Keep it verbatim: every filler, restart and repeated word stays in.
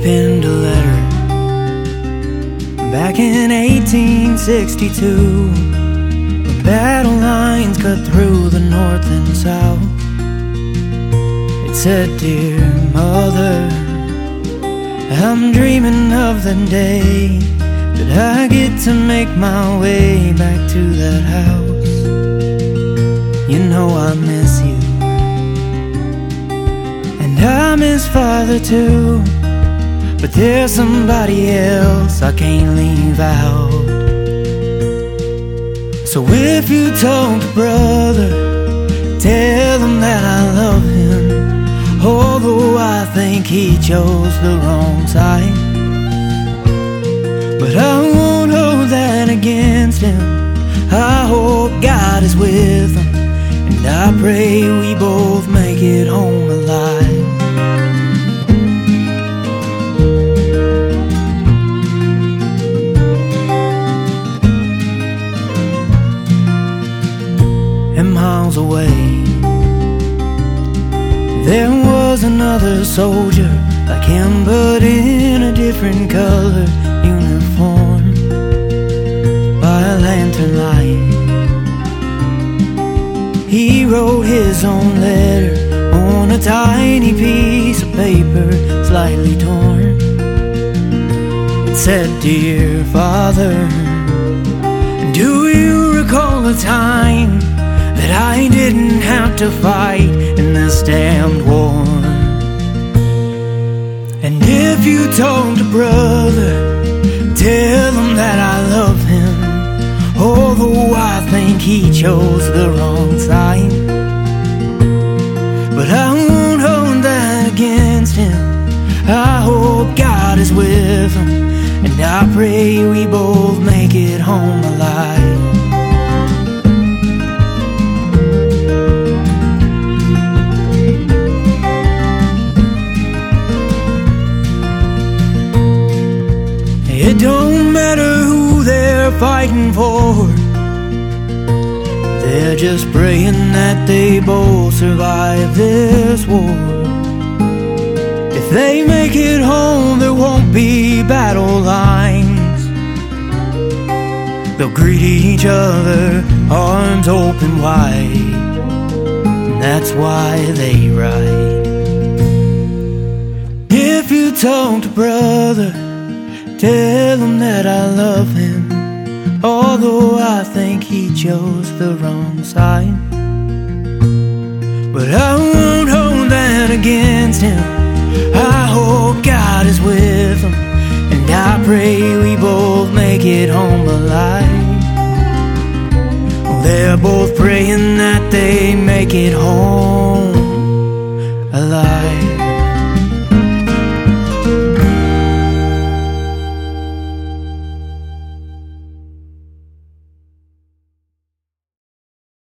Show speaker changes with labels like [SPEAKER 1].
[SPEAKER 1] penned a letter back in eighteen sixty-two, when battle lines cut through the north and south. It said, "Dear mother, I'm dreaming of the day that I get to make my way back to that house. You know I miss you, and I miss Father too, but there's somebody else I can't leave out. So if you talk to brother, tell him that I love him, although I think he chose the wrong side. But I won't hold that against him. I hope God is with him, and I pray we both make it home alive." And miles away, there was another soldier like him, but in a different color uniform, by a lantern light. He wrote his own letter on a tiny piece of paper, slightly torn. It said, "Dear Father, do you recall a time that I didn't have to fight in this damned war? And if you talk to brother, tell him that I love him, although I think he chose the wrong side. But I won't hold that against him. I hope God is with him, and I pray we both make it home alive." It don't matter who they're fighting for, they're just praying that they both survive this war. If they make it home, there won't be battle lines. They'll greet each other, arms open wide, and that's why they ride. If you talk to brother, tell him that I love him, although I think he chose the wrong side. But I won't hold that against him. I hope God is with him, and I pray we both make it home alive. They're both praying that they make it home alive.